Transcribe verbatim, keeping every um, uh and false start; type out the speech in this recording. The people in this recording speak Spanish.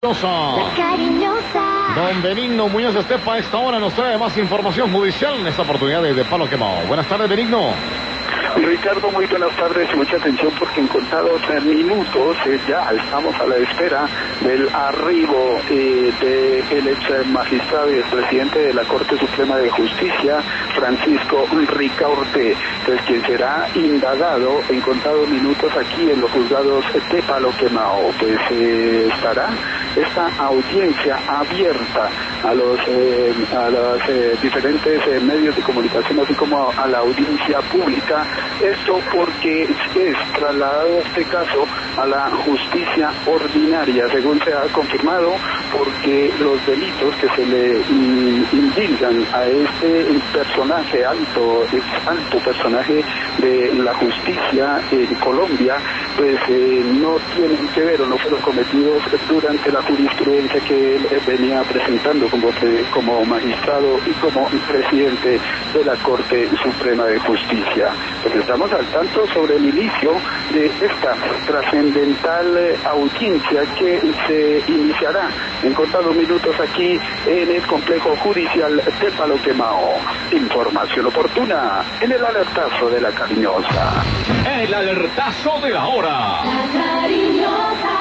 La cariñosa. Don Benigno Muñoz Estepa a esta hora nos trae más información judicial en esta oportunidad de, de Palo Quemado. Buenas tardes, Benigno. Ricardo, muy buenas tardes y mucha atención porque en contados minutos eh, ya estamos a la espera del arribo eh, del ex magistrado y expresidente de la Corte Suprema de Justicia, Francisco Ricaurte, pues, quien será indagado en contados minutos aquí en los juzgados de Palo Quemado. Pues eh, estará esta audiencia abierta a los eh, a los eh, diferentes eh, medios de comunicación, así como a la audiencia pública. Esto porque es trasladado este caso a la justicia ordinaria, según se ha confirmado, porque los delitos que se le mm, indilgan a este personaje alto, ex alto personaje de la justicia en Colombia, pues eh, no tienen que ver o no fueron cometidos durante la jurisprudencia que él eh, venía presentando como, como magistrado y como presidente de la Corte Suprema de Justicia. Pues estamos al tanto sobre el inicio de esta trascendental eh, audiencia que se iniciará en contados minutos aquí en el complejo judicial de Palo Quemado. Información oportuna en el alertazo de la cariñosa. El alertazo de la hora. La cariñosa.